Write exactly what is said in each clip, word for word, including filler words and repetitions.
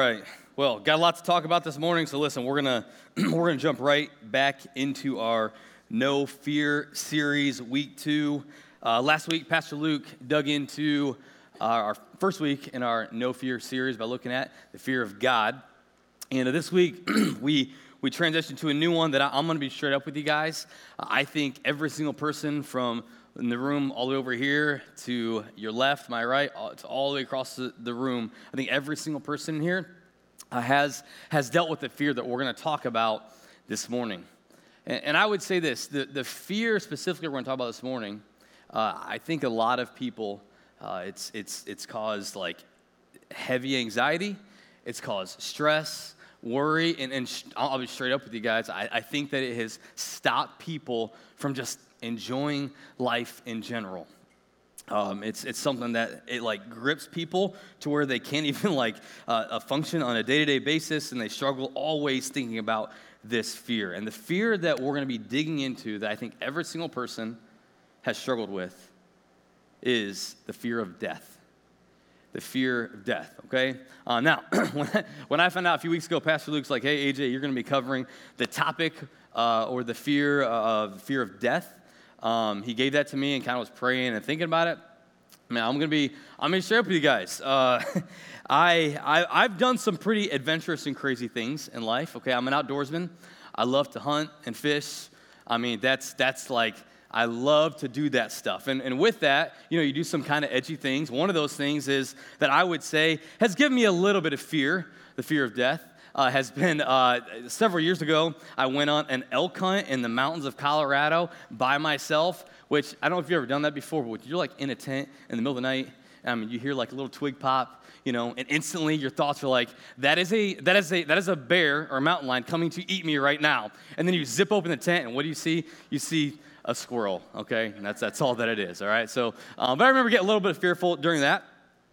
right. Well, got a lot to talk about this morning, so listen, we're gonna we're gonna jump right back into our No Fear series, week two. Uh, last week, Pastor Luke dug into uh, our first week in our No Fear series by looking at the fear of God, and uh, this week we we transitioned to a new one that I, I'm gonna be straight up with you guys. Uh, I think every single person from in the room all the way over here to your left, my right, all, to all the way across the, the room, I think every single person in here uh, has has dealt with the fear that we're going to talk about this morning. And, and I would say this, the, the fear specifically we're going to talk about this morning, uh, I think a lot of people, uh, it's it's it's caused like heavy anxiety, it's caused stress, worry, and, and sh- I'll be straight up with you guys, I, I think that it has stopped people from just enjoying life in general. Um, it's it's something that it like grips people to where they can't even like uh, uh, function on a day-to-day basis, and they struggle always thinking about this fear. And the fear that we're going to be digging into, that I think every single person has struggled with, is the fear of death. The fear of death, okay? Uh, now, when, I, when I found out a few weeks ago, Pastor Luke's like, hey, A J, you're going to be covering the topic uh, or the fear of fear of death. Um, he gave that to me and kind of was praying and thinking about it. Man, I'm gonna be, I'm gonna share with you guys. Uh, I, I, I've done some pretty adventurous and crazy things in life. Okay, I'm an outdoorsman. I love to hunt and fish. I mean, that's that's like I love to do that stuff. And and with that, you know, you do some kind of edgy things. One of those things is that I would say has given me a little bit of fear, the fear of death. Uh, has been uh, several years ago, I went on an elk hunt in the mountains of Colorado by myself, which I don't know if you've ever done that before, but you're like in a tent in the middle of the night, I mean, you hear like a little twig pop, you know, and instantly your thoughts are like, that is a that is a that is a bear or a mountain lion coming to eat me right now. And then you zip open the tent, and what do you see? You see a squirrel, okay? And that's that's all that it is, all right? So, um, but I remember getting a little bit fearful during that.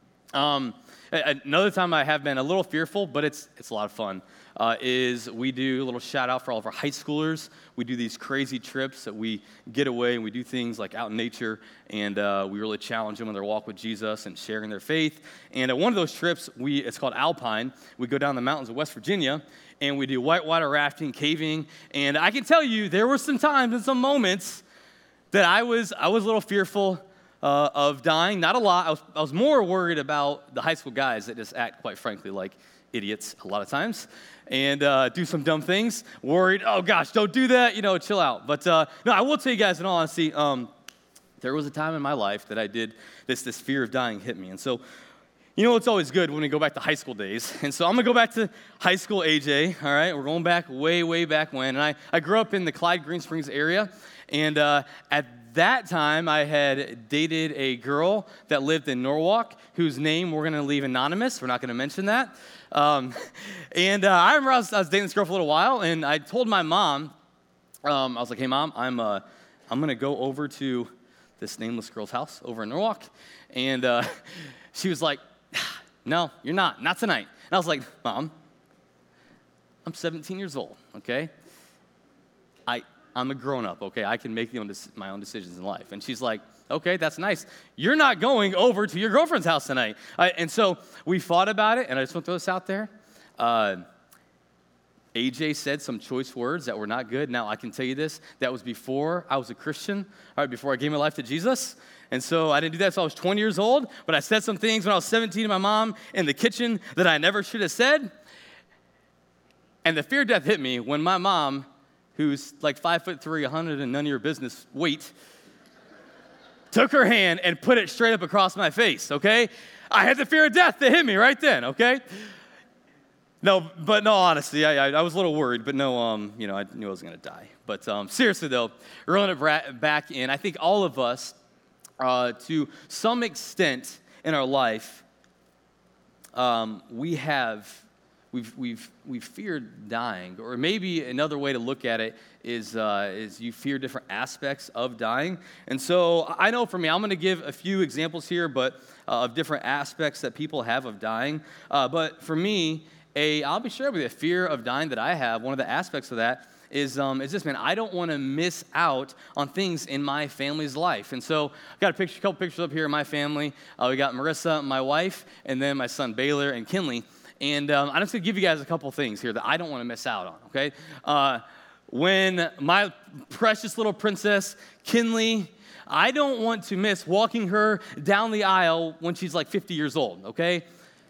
Um, Another time I have been a little fearful, but it's it's a lot of fun, uh, is we do a little shout out for all of our high schoolers. We do these crazy trips that we get away and we do things like out in nature, and uh, we really challenge them in their walk with Jesus and sharing their faith. And at one of those trips, we it's called Alpine. We go down the mountains of West Virginia, and we do whitewater rafting, caving. And I can tell you, there were some times and some moments that I was I was a little fearful Uh, of dying. Not a lot. I was, I was more worried about the high school guys that just act, quite frankly, like idiots a lot of times and uh, do some dumb things. Worried, oh gosh, don't do that, you know, chill out. But uh, no, I will tell you guys in all honesty, um, there was a time in my life that I did, this, this fear of dying hit me. And so, you know, it's always good when we go back to high school days. And so I'm going to go back to high school A J, all right? We're going back way, way back when. And I, I grew up in the Clyde Green Springs area. And uh, at that time, I had dated a girl that lived in Norwalk, whose name we're going to leave anonymous. We're not going to mention that. Um, and uh, I remember I was, I was dating this girl for a little while, and I told my mom, um, I was like, hey, Mom, I'm uh, I'm going to go over to this nameless girl's house over in Norwalk. And uh, she was like, no, you're not, not tonight. And I was like, Mom, I'm seventeen years old, okay? I... I'm a grown-up, okay? I can make my own decisions in life. And she's like, okay, that's nice. You're not going over to your girlfriend's house tonight. Uh, and so we fought about it, and I just want to throw this out there. Uh, A J said some choice words that were not good. Now, I can tell you this. That was before I was a Christian, all right, before I gave my life to Jesus. And so I didn't do that until I was twenty years old. But I said some things when I was seventeen to my mom in the kitchen that I never should have said. And the fear of death hit me when my mom, who's like five foot three, a hundred and none of your business weight, took her hand and put it straight up across my face, okay? I had the fear of death that hit me right then, okay? No, but no, honestly, I, I, I was a little worried, but no, um, you know, I knew I was gonna die. But um, seriously though, reeling it back in, I think all of us, uh, to some extent in our life, um, we have We've we've we've feared dying, or maybe another way to look at it is uh, is you fear different aspects of dying. And so I know for me, I'm going to give a few examples here, but uh, of different aspects that people have of dying. Uh, but for me, a I'll be sharing with you a fear of dying that I have. One of the aspects of that is um, is this, man. I don't want to miss out on things in my family's life. And so I've got a picture, couple pictures up here of my family. Uh, we got Marissa, my wife, and then my son Baylor and Kinley. And um, I'm just going to give you guys a couple things here that I don't want to miss out on, okay? Uh, when my precious little princess, Kinley, I don't want to miss walking her down the aisle when she's like fifty years old, okay?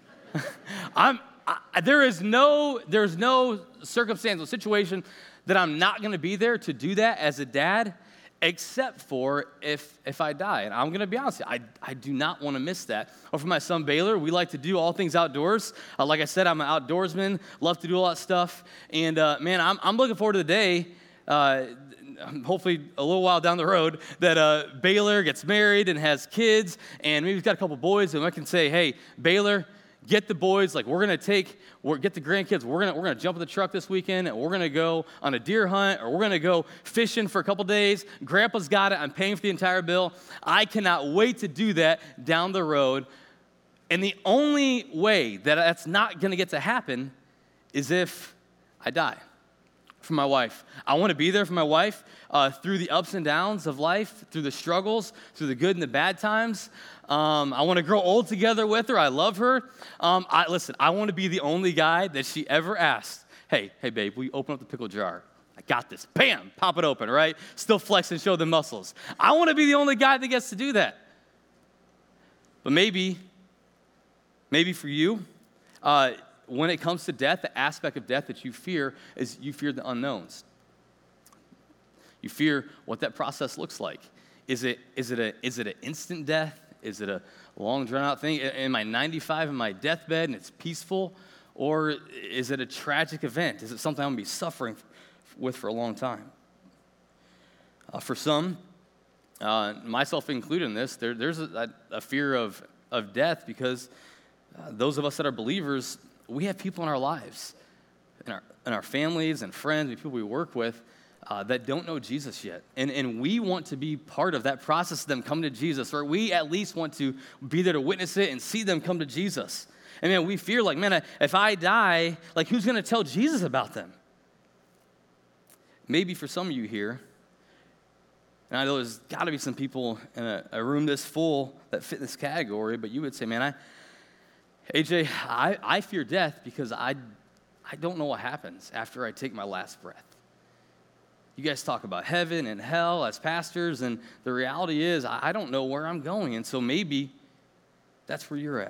I'm, I, there is no, there's no circumstance or situation that I'm not going to be there to do that as a dad, except for if if I die. And I'm going to be honest, I, I do not want to miss that. Or for my son Baylor, we like to do all things outdoors. Uh, like I said, I'm an outdoorsman, love to do all that stuff. And uh, man, I'm, I'm looking forward to the day, uh, hopefully a little while down the road, that uh, Baylor gets married and has kids, and maybe he's got a couple boys, and I can say, hey, Baylor, get the boys, like we're gonna take, we're, get the grandkids, we're gonna we're gonna jump in the truck this weekend, and we're gonna go on a deer hunt, or we're gonna go fishing for a couple days. Grandpa's got it, I'm paying for the entire bill. I cannot wait to do that down the road. And the only way that that's not gonna get to happen is if I die. For my wife. I want to be there for my wife uh, through the ups and downs of life, through the struggles, through the good and the bad times. Um, I want to grow old together with her. I love her. Um, I, listen, I want to be the only guy that she ever asked, hey, hey, babe, will you open up the pickle jar? I got this. Bam, pop it open, right? Still flex and show the muscles. I want to be the only guy that gets to do that. But maybe, maybe for you, uh, when it comes to death, the aspect of death that you fear is you fear the unknowns. You fear what that process looks like. Is it is it a is it an instant death? Is it a long drawn out thing? Am I ninety-five in my deathbed and it's peaceful, or is it a tragic event? Is it something I'm gonna be suffering with for a long time? Uh, for some, uh, myself included in this, there, there's a, a fear of of death because uh, those of us that are believers, we have people in our lives, in our, in our families and friends, and people we work with uh, that don't know Jesus yet. And, and we want to be part of that process of them coming to Jesus, or we at least want to be there to witness it and see them come to Jesus. And man, we fear like, man, if I die, like who's going to tell Jesus about them? Maybe for some of you here, and I know there's got to be some people in a, a room this full that fit this category, but you would say, man, I A J, I, I fear death because I, I don't know what happens after I take my last breath. You guys talk about heaven and hell as pastors, and the reality is I, I don't know where I'm going, and so maybe that's where you're at.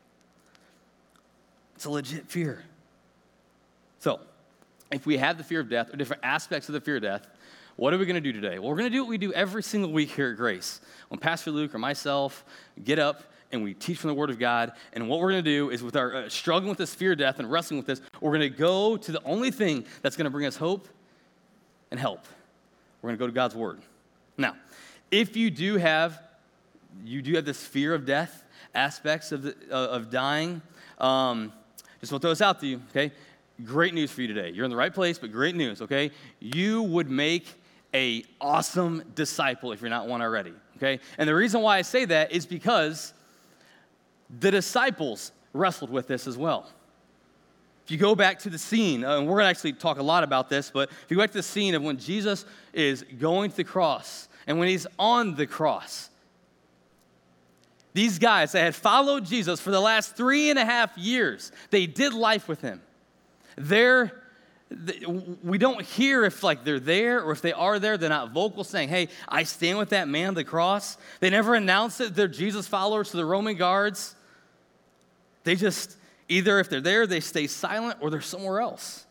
It's a legit fear. So, if we have the fear of death, or different aspects of the fear of death, what are we going to do today? Well, we're going to do what we do every single week here at Grace. When Pastor Luke or myself get up and we teach from the Word of God, and what we're going to do is with our uh, struggling with this fear of death and wrestling with this, we're going to go to the only thing that's going to bring us hope and help. We're going to go to God's Word. Now, if you do have, you do have this fear of death, aspects of, the, uh, of dying, um, just want to throw this out to you, okay? Great news for you today. You're in the right place, but great news, okay? You would make a awesome disciple if you're not one already, okay? And the reason why I say that is because the disciples wrestled with this as well. If you go back to the scene, uh, and we're going to actually talk a lot about this, but if you go back to the scene of when Jesus is going to the cross, and when he's on the cross, these guys that had followed Jesus for the last three and a half years, they did life with him. They're, we don't hear if like they're there or if they are there. They're not vocal saying, hey, I stand with that man on the cross. They never announce that they're Jesus followers to the Roman guards. They just, either if they're there, they stay silent or they're somewhere else.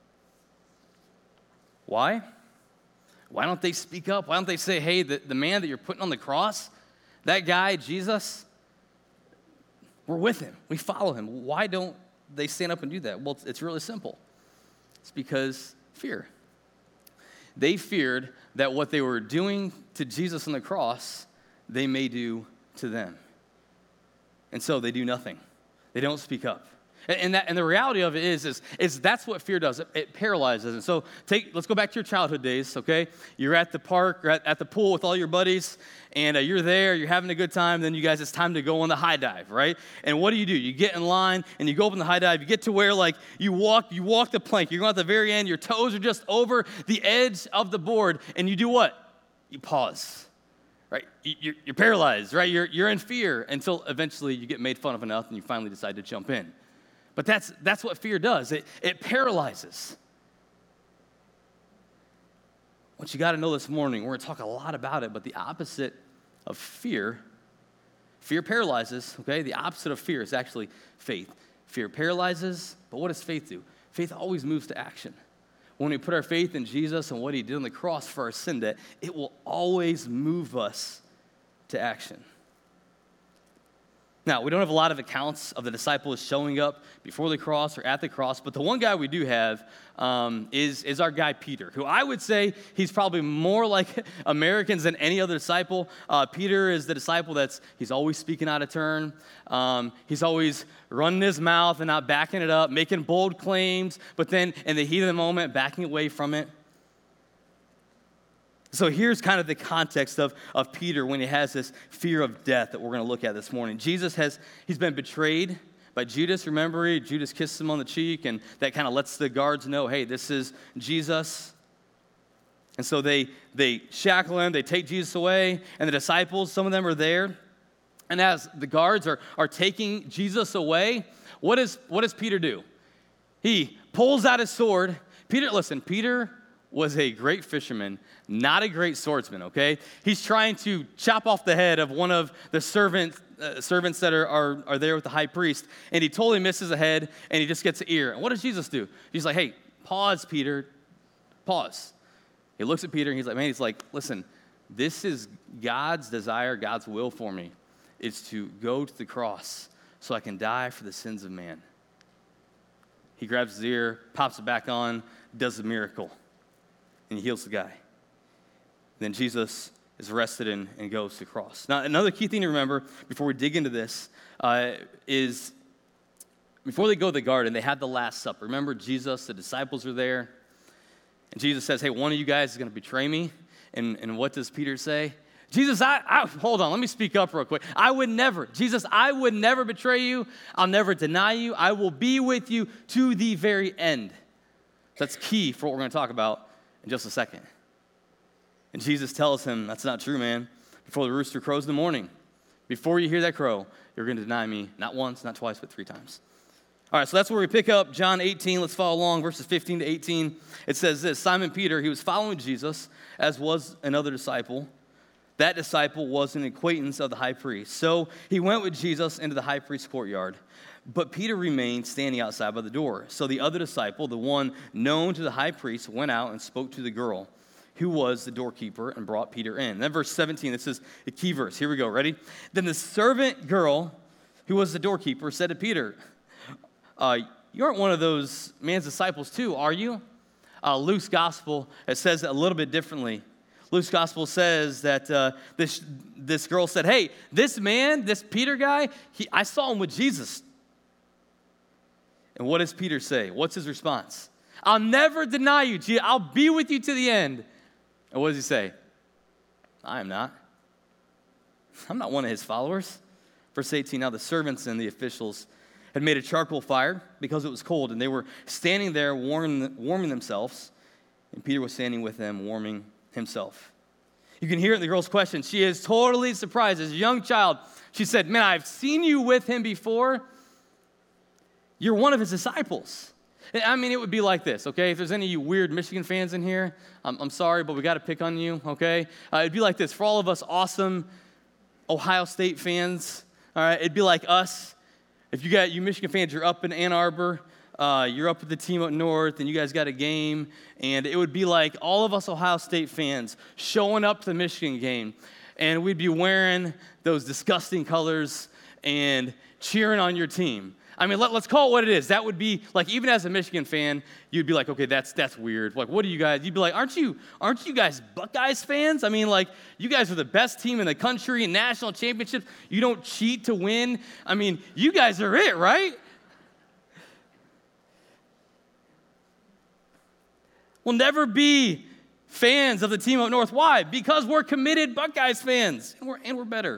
Why? Why don't they speak up? Why don't they say, hey, the, the man that you're putting on the cross, that guy, Jesus, we're with him. We follow him. Why don't they stand up and do that? Well, it's, it's really simple. It's because fear. They feared that what they were doing to Jesus on the cross, they may do to them. And so they do nothing. They don't speak up. And that, and the reality of it is, is, is that's what fear does. It, it paralyzes. And so take, let's go back to your childhood days, okay? You're at the park, or at, at the pool with all your buddies, and uh, you're there, you're having a good time, then you guys, it's time to go on the high dive, right? And what do you do? You get in line, and you go up on the high dive, you get to where, like, you walk, you walk the plank, you're going at the very end, your toes are just over the edge of the board, and you do what? You pause, right? You're, you're paralyzed, right? You're, you're in fear until eventually you get made fun of enough, and you finally decide to jump in. But that's, that's what fear does. It, it paralyzes. What you got to know this morning, we're going to talk a lot about it, but the opposite of fear, fear paralyzes, okay? The opposite of fear is actually faith. Fear paralyzes, but what does faith do? Faith always moves to action. When we put our faith in Jesus and what he did on the cross for our sin debt, it will always move us to action. Now, we don't have a lot of accounts of the disciples showing up before the cross or at the cross, but the one guy we do have um, is, is our guy Peter, who I would say he's probably more like Americans than any other disciple. Uh, Peter is the disciple that's, he's always speaking out of turn. Um, he's always running his mouth and not backing it up, making bold claims, but then in the heat of the moment, backing away from it. So here's kind of the context of, of Peter when he has this fear of death that we're going to look at this morning. Jesus has, he's been betrayed by Judas. Remember, Judas kissed him on the cheek, and that kind of lets the guards know, hey, this is Jesus. And so they, they shackle him, they take Jesus away, and the disciples, some of them are there. And as the guards are, are taking Jesus away, what, is, what does Peter do? He pulls out his sword. Peter, listen, Peter was a great fisherman, not a great swordsman, okay? He's trying to chop off the head of one of the servant, uh, servants that are, are, are there with the high priest, and he totally misses a head, and he just gets an ear. And what does Jesus do? He's like, hey, pause, Peter, pause. He looks at Peter, and he's like, man, he's like, listen, this is God's desire, God's will for me, is to go to the cross so I can die for the sins of man. He grabs his ear, pops it back on, does the miracle. And he heals the guy. Then Jesus is arrested and, and goes to the cross. Now, another key thing to remember before we dig into this uh, is before they go to the garden, they had the Last Supper. Remember, Jesus, the disciples are there. And Jesus says, hey, one of you guys is going to betray me. And, and what does Peter say? Jesus, I, I, hold on, let me speak up real quick. I would never, Jesus, I would never betray you. I'll never deny you. I will be with you to the very end. That's key for what we're going to talk about in just a second. And Jesus tells him, that's not true, man. Before the rooster crows in the morning, before you hear that crow, you're going to deny me, not once, not twice, but three times. All right, so that's where we pick up John eighteen. Let's follow along, verses fifteen to eighteen. It says this, Simon Peter, he was following Jesus, as was another disciple. That disciple was an acquaintance of the high priest. So he went with Jesus into the high priest's courtyard. But Peter remained standing outside by the door. So the other disciple, the one known to the high priest, went out and spoke to the girl who was the doorkeeper and brought Peter in. Then verse seventeen, this is the key verse. Here we go, ready? Then the servant girl who was the doorkeeper said to Peter, uh, you aren't one of those man's disciples too, are you? Uh, Luke's gospel, it says it a little bit differently. Luke's gospel says that uh, this, this girl said, hey, this man, this Peter guy, he, I saw him with Jesus. And what does Peter say? What's his response? I'll never deny you, Jesus. I'll be with you to the end. And what does he say? I am not. I'm not one of his followers. Verse eighteen, now the servants and the officials had made a charcoal fire because it was cold, and they were standing there warming, warming themselves, and Peter was standing with them warming himself. You can hear it in the girl's question. She is totally surprised. As a young child, she said, man, I've seen you with him before. You're one of his disciples. I mean, it would be like this, okay? If there's any of you weird Michigan fans in here, I'm, I'm sorry, but we got to pick on you, okay? Uh, it'd be like this. For all of us awesome Ohio State fans, all right, it'd be like us. If you got you Michigan fans, you're up in Ann Arbor, uh, you're up with the team up north, and you guys got a game, and it would be like all of us Ohio State fans showing up to the Michigan game, and we'd be wearing those disgusting colors and cheering on your team. I mean, let, let's call it what it is. That would be, like, even as a Michigan fan, you'd be like, okay, that's that's weird. Like, what are you guys? You'd be like, aren't you aren't you guys Buckeyes fans? I mean, like, you guys are the best team in the country, national championships. You don't cheat to win. I mean, you guys are it, right? We'll never be fans of the team up north. Why? Because we're committed Buckeyes fans, and we're, and we're better.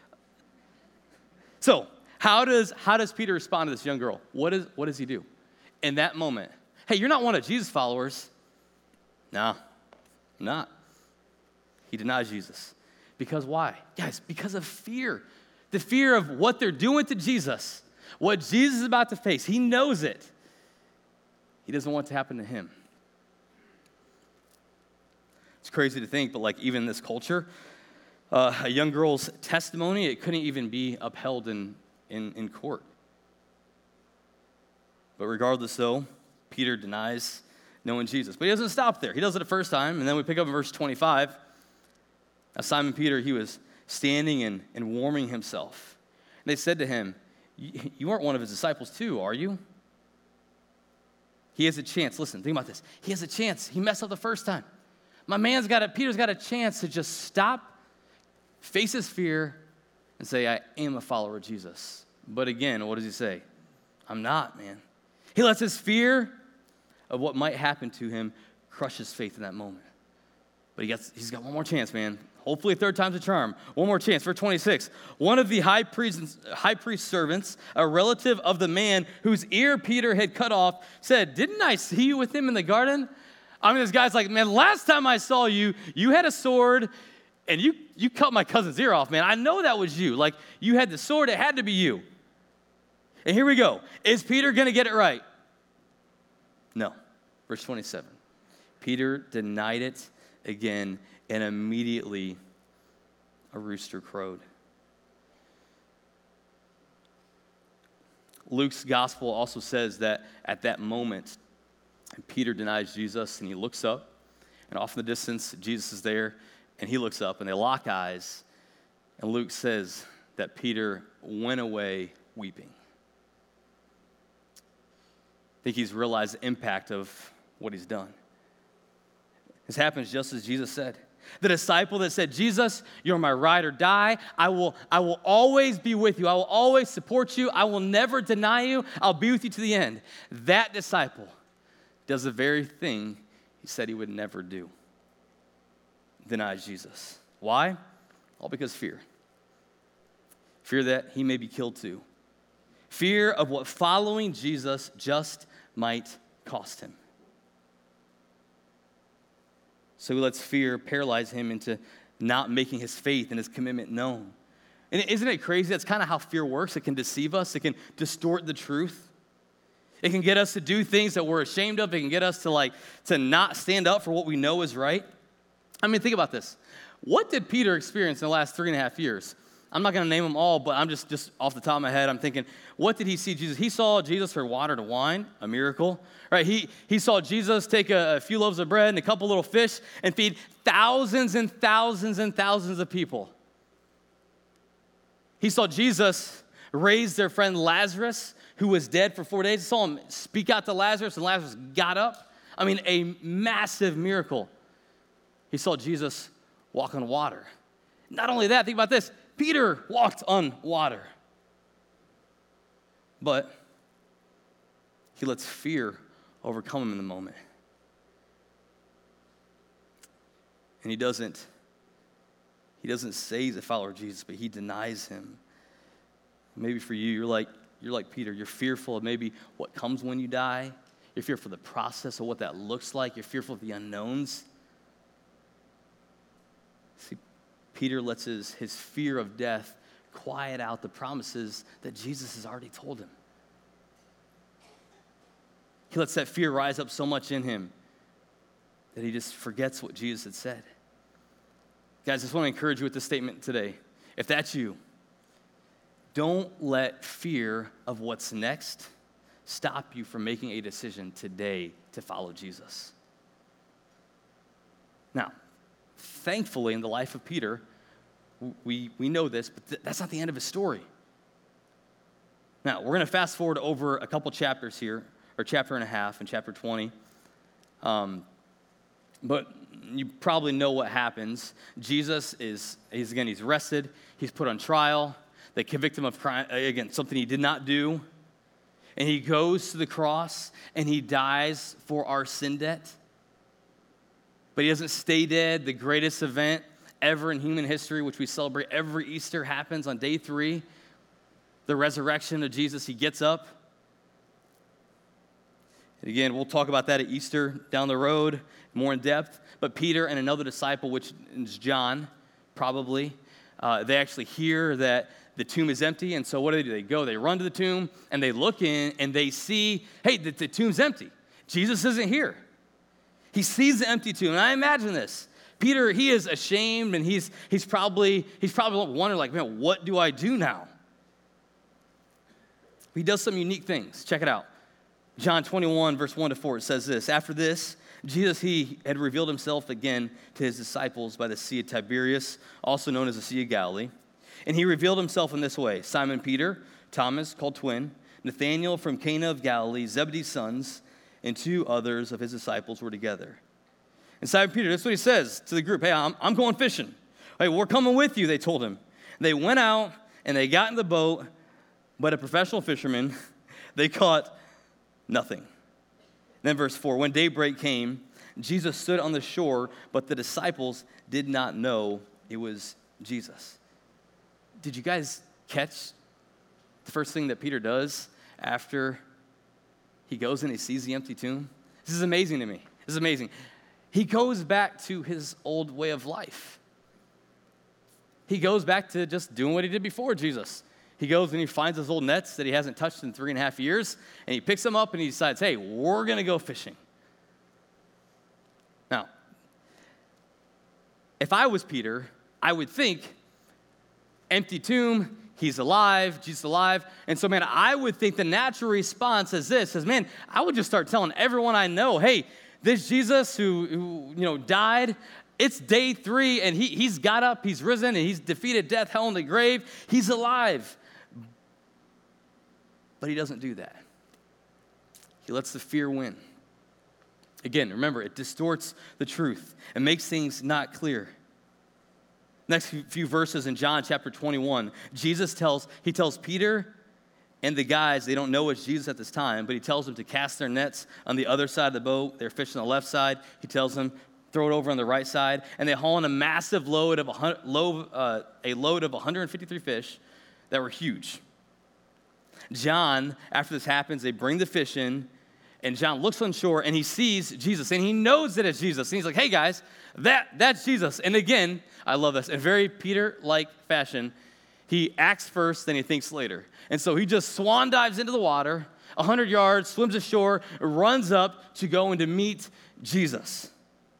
So, How does, how does Peter respond to this young girl? What, is, what does he do? In that moment, hey, you're not one of Jesus' followers. No, I'm not. He denies Jesus. Because why? Guys, because of fear. The fear of what they're doing to Jesus. what Jesus is about to face. He knows it. He doesn't want it to happen to him. It's crazy to think, but like even in this culture, uh, a young girl's testimony, it couldn't even be upheld in, in, in court. But regardless, though, Peter denies knowing Jesus. But he doesn't stop there. He does it the first time, and then we pick up in verse twenty-five. Now Simon Peter, he was standing and, and warming himself. And they said to him, you aren't one of his disciples too, are you? He has a chance. Listen, think about this. He has a chance. He messed up the first time. My man's got a, Peter's got a chance to just stop, face his fear, and say, I am a follower of Jesus. But again, what does he say? I'm not, man. He lets his fear of what might happen to him crush his faith in that moment. But he gets, he's got one more chance, man. Hopefully third time's a charm. One more chance. Verse twenty-six. One of the high priest's, high priest's servants, a relative of the man whose ear Peter had cut off, said, didn't I see you with him in the garden? I mean, this guy's like, man, last time I saw you, you had a sword, and you, you cut my cousin's ear off, man. I know that was you. Like, you had the sword. It had to be you. And here we go. Is Peter going to get it right? No. Verse twenty-seven. Peter denied it again, and immediately a rooster crowed. Luke's gospel also says that at that moment, Peter denies Jesus, and he looks up, and off in the distance, Jesus is there, and he looks up, and they lock eyes, and Luke says that Peter went away weeping. I think he's realized the impact of what he's done. This happens just as Jesus said. The disciple that said, Jesus, you're my ride or die. I will, I will always be with you. I will always support you. I will never deny you. I'll be with you to the end. That disciple does the very thing he said he would never do. Denies Jesus. Why? All because fear. Fear that he may be killed too. Fear of what following Jesus just might cost him. So he lets fear paralyze him into not making his faith and his commitment known. And isn't it crazy? That's kind of how fear works. It can deceive us. It can distort the truth. It can get us to do things that we're ashamed of. It can get us to like to not stand up for what we know is right. I mean, think about this. What did Peter experience in the last three and a half years? I'm not going to name them all, but I'm just, just off the top of my head, I'm thinking, what did he see Jesus? He saw Jesus turn water to wine, a miracle. Right? He, he saw Jesus take a, a few loaves of bread and a couple little fish and feed thousands and thousands and thousands of people. He saw Jesus raise their friend Lazarus, who was dead for four days. He saw him speak out to Lazarus, and Lazarus got up. I mean, a massive miracle. He saw Jesus walk on water. Not only that, think about this. Peter walked on water. But he lets fear overcome him in the moment. And he doesn't, he doesn't say he's a follower of Jesus, but he denies him. Maybe for you, you're like, you're like Peter. You're fearful of maybe what comes when you die. You're fearful of the process of what that looks like. You're fearful of the unknowns. See, Peter lets his, his fear of death quiet out the promises that Jesus has already told him. He lets that fear rise up so much in him that he just forgets what Jesus had said. Guys, I just want to encourage you with this statement today. If that's you, don't let fear of what's next stop you from making a decision today to follow Jesus. Now, thankfully, in the life of Peter, we, we know this, but th- that's not the end of his story. Now, we're going to fast forward over a couple chapters here, or chapter and a half in chapter twenty. Um, but you probably know what happens. Jesus is, he's again, he's arrested. He's put on trial. They convict him of crime, again, something he did not do. And he goes to the cross, and he dies for our sin debt. But he doesn't stay dead. The greatest event ever in human history, which we celebrate every Easter, happens on day three. The resurrection of Jesus. He gets up. And again, we'll talk about that at Easter down the road, more in depth. But Peter and another disciple, which is John, probably, uh, they actually hear that the tomb is empty, and so what do they do? They go, they run to the tomb, and they look in, and they see, hey, the, the tomb's empty. Jesus isn't here. He sees the empty tomb, and I imagine this. Peter, he is ashamed, and he's he's probably he's probably wondering, like, man, what do I do now? He does some unique things. Check it out. John twenty-one, verse one to four, it says this. After this, Jesus, he had revealed himself again to his disciples by the Sea of Tiberias, also known as the Sea of Galilee. And he revealed himself in this way. Simon Peter, Thomas, called twin, Nathanael from Cana of Galilee, Zebedee's sons, and two others of his disciples were together. And Simon Peter, that's what he says to the group. Hey, I'm, I'm going fishing. Hey, we're coming with you, they told him. They went out, and they got in the boat, but a professional fisherman, they caught nothing. Then verse four, when daybreak came, Jesus stood on the shore, but the disciples did not know it was Jesus. Did you guys catch the first thing that Peter does after he goes and he sees the empty tomb? This is amazing to me. This is amazing. He goes back to his old way of life. He goes back to just doing what he did before Jesus. He goes and he finds his old nets that he hasn't touched in three and a half years, and he picks them up and he decides, hey, we're going to go fishing. Now, if I was Peter, I would think, empty tomb, he's alive, Jesus alive. And so, man, I would think the natural response is this, is, man, I would just start telling everyone I know, hey, this Jesus who, who you know, died, it's day three, and he, he's got up, he's risen, and he's defeated death, hell, and the grave. He's alive. But he doesn't do that. He lets the fear win. Again, remember, it distorts the truth and makes things not clear. Next few verses in John chapter twenty-one, Jesus tells, he tells Peter and the guys, they don't know it's Jesus at this time, but he tells them to cast their nets on the other side of the boat. They're fishing on the left side. He tells them, throw it over on the right side. And they haul in a massive load of a, load, uh, a load of one hundred fifty-three fish that were huge. John, after this happens, they bring the fish in, and John looks on shore, and he sees Jesus, and he knows that it's Jesus. And he's like, hey, guys, that that's Jesus. And again, I love this. In very Peter-like fashion, he acts first, then he thinks later. And so he just swan dives into the water, one hundred yards, swims ashore, runs up to go and to meet Jesus.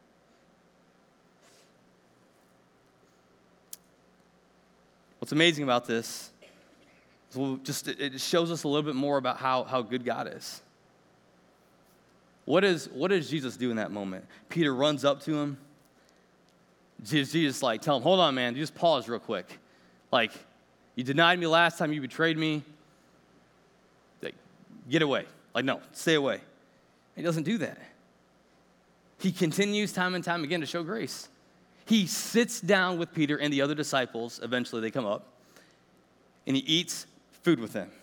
What's amazing about this is we'll just it shows us a little bit more about how, how good God is. What, is. what does Jesus do in that moment? Peter runs up to him. Jesus, Jesus like, tell him, hold on, man, you just pause real quick. Like, you denied me last time, you betrayed me. Like, get away. Like, no, stay away. He doesn't do that. He continues time and time again to show grace. He sits down with Peter and the other disciples. Eventually they come up. And he eats food with them.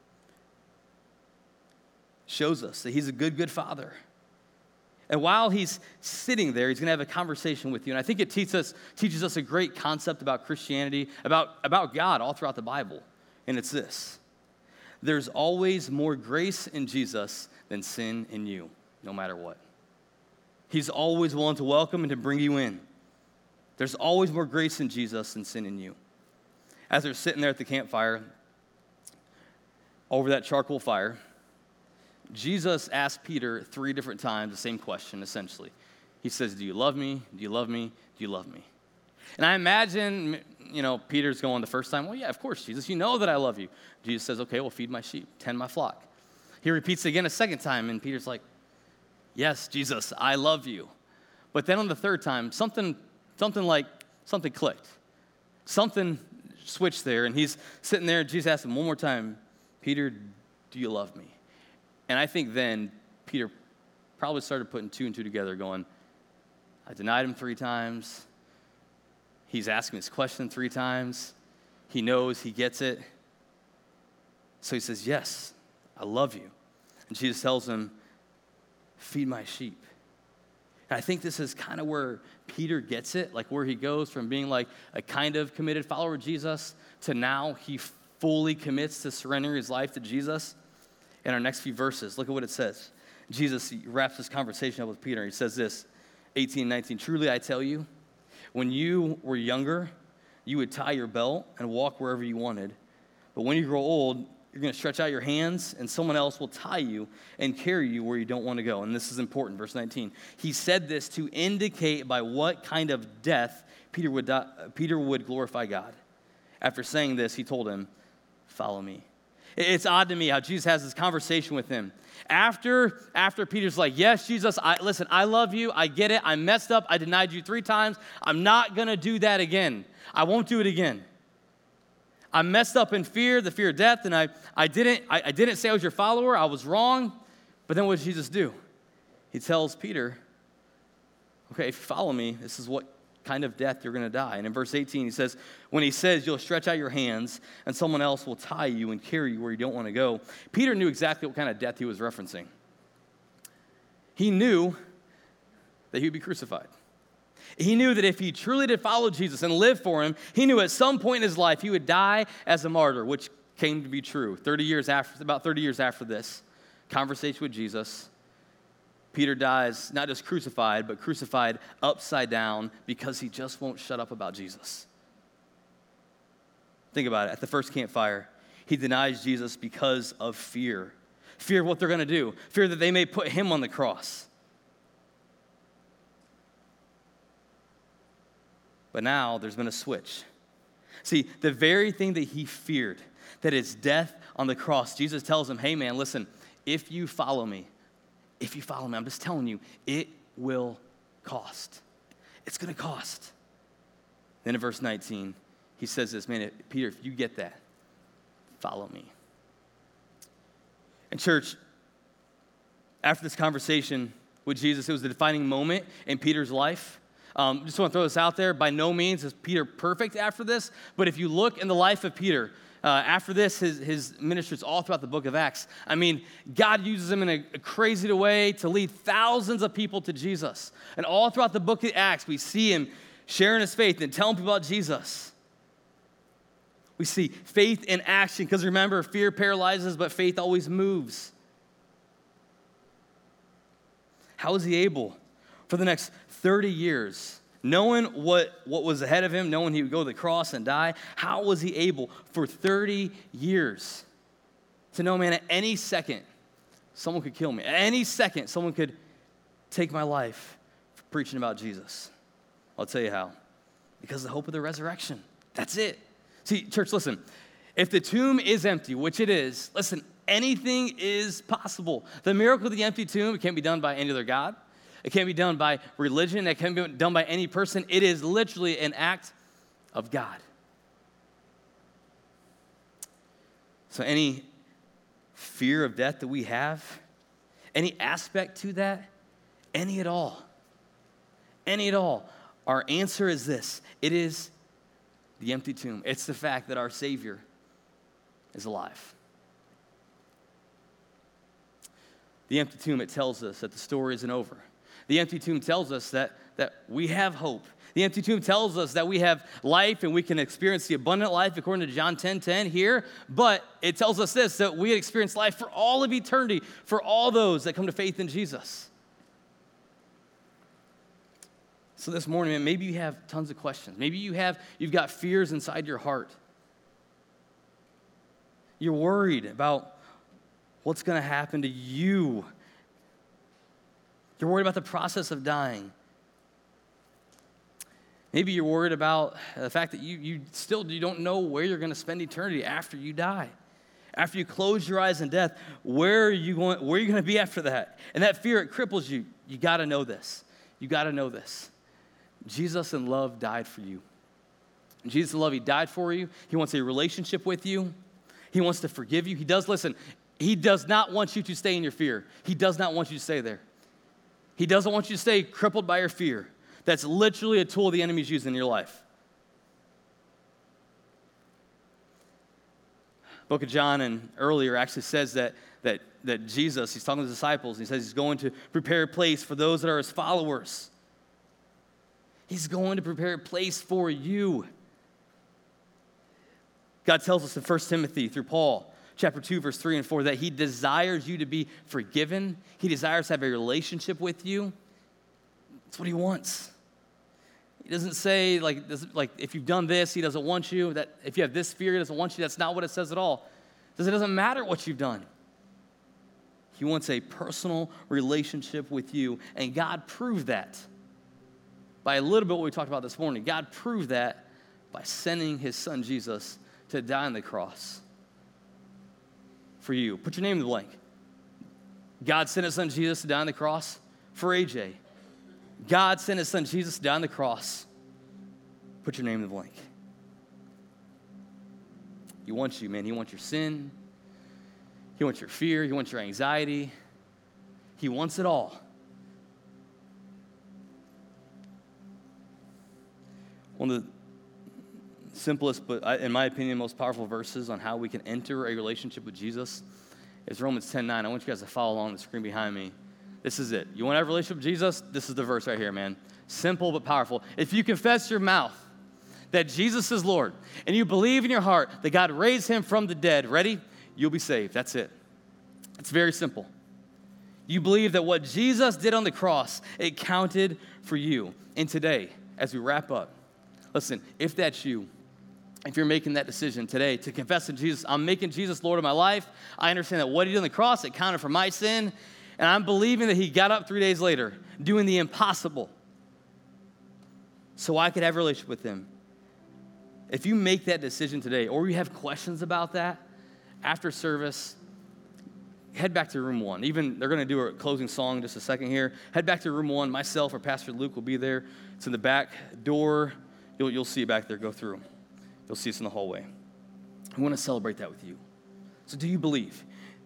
Shows us that he's a good, good father. And while he's sitting there, he's going to have a conversation with you. And I think it teaches us, teaches us a great concept about Christianity, about, about God all throughout the Bible. And it's this. There's always more grace in Jesus than sin in you, no matter what. He's always willing to welcome and to bring you in. There's always more grace in Jesus than sin in you. As they're sitting there at the campfire, over that charcoal fire, Jesus asked Peter three different times the same question, essentially. He says, do you love me? Do you love me? Do you love me? And I imagine, you know, Peter's going the first time, well, yeah, of course, Jesus, you know that I love you. Jesus says, okay, well, feed my sheep, tend my flock. He repeats it again a second time, and Peter's like, yes, Jesus, I love you. But then on the third time, something, something like, something clicked. Something switched there, and he's sitting there, and Jesus asked him one more time, Peter, do you love me? And I think then Peter probably started putting two and two together, going, I denied him three times. He's asking this question three times. He knows, he gets it. So he says, yes, I love you. And Jesus tells him, feed my sheep. And I think this is kind of where Peter gets it, like where he goes from being like a kind of committed follower of Jesus to now he fully commits to surrendering his life to Jesus. In our next few verses, look at what it says. Jesus wraps this conversation up with Peter. He says this, eighteen and nineteen, truly I tell you, when you were younger, you would tie your belt and walk wherever you wanted. But when you grow old, you're going to stretch out your hands, and someone else will tie you and carry you where you don't want to go. And this is important, verse nineteen. He said this to indicate by what kind of death Peter would, die, Peter would glorify God. After saying this, he told him, follow me. It's odd to me how Jesus has this conversation with him. After, after Peter's like, yes, Jesus, I, listen, I love you. I get it. I messed up. I denied you three times. I'm not going to do that again. I won't do it again. I messed up in fear, the fear of death, and I, I, didn't, I, I didn't say I was your follower. I was wrong. But then what does Jesus do? He tells Peter, okay, if you follow me, this is what kind of death you're going to die. And in verse eighteen, he says, when he says, you'll stretch out your hands, and someone else will tie you and carry you where you don't want to go, Peter knew exactly what kind of death he was referencing. He knew that he would be crucified. He knew that if he truly did follow Jesus and live for him, he knew at some point in his life he would die as a martyr, which came to be true. thirty years after, about thirty years after this conversation with Jesus, Peter dies not just crucified, but crucified upside down because he just won't shut up about Jesus. Think about it. At the first campfire, he denies Jesus because of fear. Fear of what they're going to do. Fear that they may put him on the cross. But now there's been a switch. See, the very thing that he feared, that is death on the cross, Jesus tells him, hey man, listen, if you follow me, if you follow me, I'm just telling you, it will cost. It's going to cost. Then in verse nineteen, he says this, man, Peter, if you get that, follow me. And church, after this conversation with Jesus, it was the defining moment in Peter's life. Um, just want to throw this out there. By no means is Peter perfect after this, but if you look in the life of Peter, uh, after this, his, his ministries all throughout the book of Acts, I mean, God uses him in a, a crazy way to lead thousands of people to Jesus. And all throughout the book of Acts, we see him sharing his faith and telling people about Jesus. We see faith in action, because remember, fear paralyzes, but faith always moves. How is he able for the next thirty years, knowing what, what was ahead of him, knowing he would go to the cross and die, how was he able for thirty years to know, man, at any second, someone could kill me. At any second, someone could take my life for preaching about Jesus? I'll tell you how. Because of the hope of the resurrection. That's it. See, church, listen. If the tomb is empty, which it is, listen, anything is possible. The miracle of the empty tomb, it can't be done by any other god. It can't be done by religion. It can't be done by any person. It is literally an act of God. So any fear of death that we have, any aspect to that, any at all, any at all, our answer is this. It is the empty tomb. It's the fact that our Savior is alive. The empty tomb, it tells us that the story isn't over. The empty tomb tells us that, that we have hope. The empty tomb tells us that we have life and we can experience the abundant life according to John ten ten here. But it tells us this, that we experience life for all of eternity, for all those that come to faith in Jesus. So this morning, man, maybe you have tons of questions. Maybe you have, you've got fears inside your heart. You're worried about what's going to happen to you. You're worried about the process of dying. Maybe you're worried about the fact that you, you still you don't know where you're going to spend eternity after you die. After you close your eyes in death, where are you going, where are you going to be after that? And that fear, it cripples you. You got to know this. You got to know this. Jesus in love died for you. Jesus in love, he died for you. He wants a relationship with you. He wants to forgive you. He does, listen, he does not want you to stay in your fear. He does not want you to stay there. He doesn't want you to stay crippled by your fear. That's literally a tool the enemy's using in your life. Book of John and earlier actually says that, that, that Jesus, he's talking to the disciples, and he says he's going to prepare a place for those that are his followers. He's going to prepare a place for you. God tells us in First Timothy through Paul, chapter two, verse three and four, that he desires you to be forgiven. He desires to have a relationship with you. That's what he wants. He doesn't say, like, this, like if you've done this, he doesn't want you. That if you have this fear, he doesn't want you. That's not what it says at all. It says it doesn't matter what you've done. He wants a personal relationship with you, and God proved that by a little bit what we talked about this morning. God proved that by sending his son Jesus to die on the cross for you. Put your name in the blank. God sent his son Jesus to die on the cross for A J. God sent his son Jesus to die on the cross. Put your name in the blank. He wants you, man. He wants your sin. He wants your fear. He wants your anxiety. He wants it all. One of the simplest, but in my opinion, most powerful verses on how we can enter a relationship with Jesus is Romans ten nine. I want you guys to follow along the screen behind me. This is it. You want to have a relationship with Jesus? This is the verse right here, man. Simple but powerful. If you confess your mouth that Jesus is Lord and you believe in your heart that God raised him from the dead, ready? You'll be saved. That's it. It's very simple. You believe that what Jesus did on the cross, it counted for you. And today, as we wrap up, listen, if that's you, if you're making that decision today to confess to Jesus, I'm making Jesus Lord of my life. I understand that what he did on the cross, it counted for my sin. And I'm believing that he got up three days later, doing the impossible, so I could have a relationship with him. If you make that decision today, or you have questions about that, after service, head back to room one. Even they're going to do a closing song in just a second here. Head back to room one. Myself or Pastor Luke will be there. It's in the back door. You'll, you'll see it back there. Go through. You'll see us in the hallway. I want to celebrate that with you. So do you believe?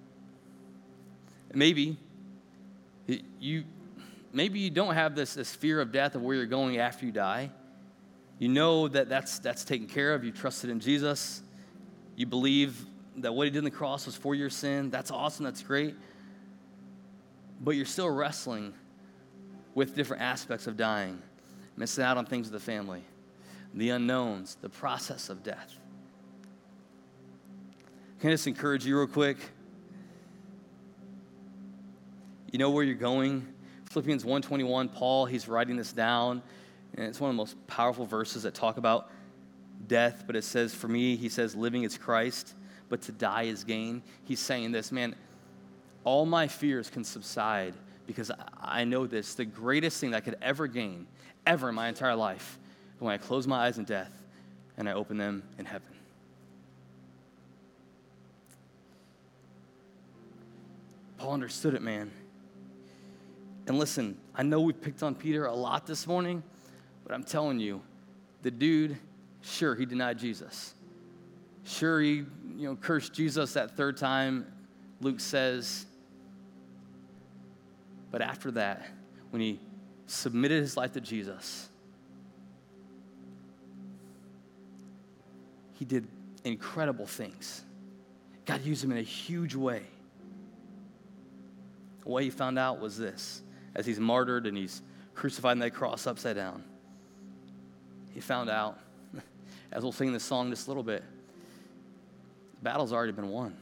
Maybe you, maybe you don't have this, this fear of death of where you're going after you die. You know that that's, that's taken care of. You trusted in Jesus. You believe that what he did on the cross was for your sin. That's awesome. That's great. But you're still wrestling with different aspects of dying, missing out on things with the family, the unknowns, the process of death. Can I just encourage you real quick? You know where you're going? Philippians one twenty-one, Paul, he's writing this down, and it's one of the most powerful verses that talk about death, but it says, for me, he says, living is Christ, but to die is gain. He's saying this, man, all my fears can subside because I know this, the greatest thing that I could ever gain, ever in my entire life, when I close my eyes in death and I open them in heaven. Paul understood it, man. And listen, I know we picked on Peter a lot this morning, but I'm telling you, the dude, sure, he denied Jesus. Sure, he you know cursed Jesus that third time, Luke says. But after that, when he submitted his life to Jesus, he did incredible things. God used him in a huge way. The way he found out was this. As he's martyred and he's crucified on that cross upside down, he found out, as we'll sing this song just a little bit, the battle's already been won.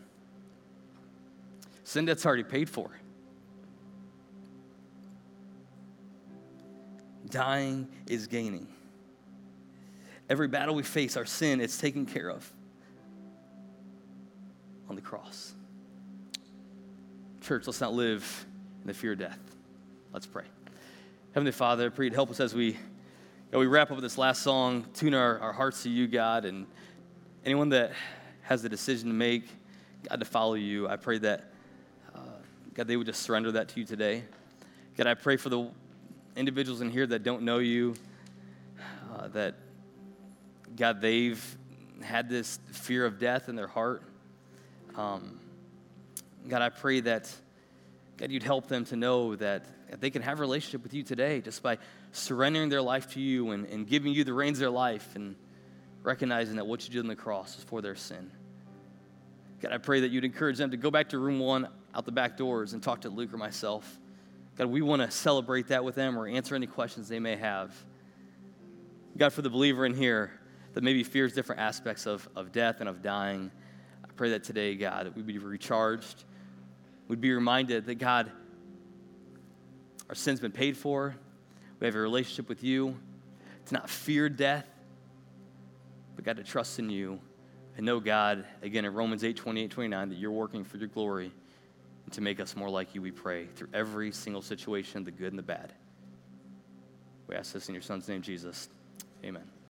Sin debt's already paid for. Dying is gaining. Every battle we face, our sin, it's taken care of on the cross. Church, let's not live in the fear of death. Let's pray. Heavenly Father, I pray you'd help us as we, you know, we wrap up with this last song, tune our, our hearts to you, God, and anyone that has the decision to make, God, to follow you, I pray that, uh, God, they would just surrender that to you today. God, I pray for the individuals in here that don't know you, uh, that, God, they've had this fear of death in their heart. Um, God, I pray that, God, you'd help them to know that they can have a relationship with you today just by surrendering their life to you and, and giving you the reins of their life and recognizing that what you did on the cross was for their sin. God, I pray that you'd encourage them to go back to room one out the back doors and talk to Luke or myself. God, we want to celebrate that with them or answer any questions they may have. God, for the believer in here that maybe fears different aspects of, of death and of dying, I pray that today, God, that we'd be recharged. We'd be reminded that, God, our sin's been paid for. We have a relationship with you. to not fear death, but God, to trust in you and know, God, again, in Romans eight, twenty-eight, twenty-nine, that you're working for your glory and to make us more like you, we pray, through every single situation, the good and the bad. We ask this in your son's name, Jesus. Amen.